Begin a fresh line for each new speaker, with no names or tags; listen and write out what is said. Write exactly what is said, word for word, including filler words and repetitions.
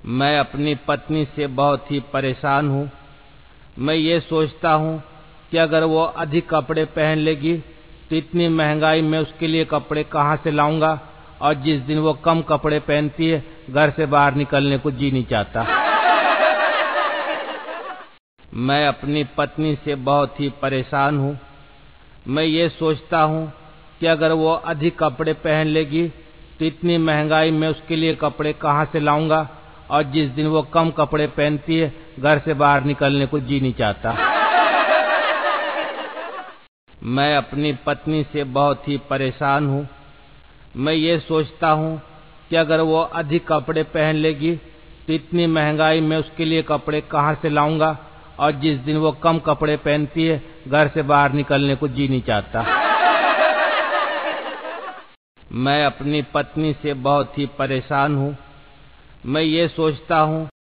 मैं अपनी पत्नी से बहुत ही परेशान हूँ। मैं ये सोचता हूँ कि अगर वो अधिक कपड़े पहन लेगी तो इतनी महंगाई में उसके लिए कपड़े कहाँ से लाऊंगा, और जिस दिन वो कम कपड़े पहनती है घर से बाहर निकलने को जी नहीं चाहता। मैं अपनी पत्नी से बहुत ही परेशान हूँ। मैं ये सोचता हूँ कि अगर वो अधिक कपड़े पहन लेगी तो इतनी महंगाई में उसके लिए कपड़े कहाँ से लाऊंगा, और जिस दिन वो कम कपड़े पहनती है घर से बाहर निकलने को जी नहीं चाहता। मैं अपनी पत्नी से बहुत ही परेशान हूँ। मैं ये सोचता हूँ कि अगर वो अधिक कपड़े पहन लेगी तो इतनी महंगाई में उसके लिए कपड़े कहाँ से लाऊंगा, और जिस दिन वो कम कपड़े पहनती है घर से बाहर निकलने को जी नहीं चाहता। मैं अपनी पत्नी से बहुत ही परेशान हूँ। मैं ये सोचता हूँ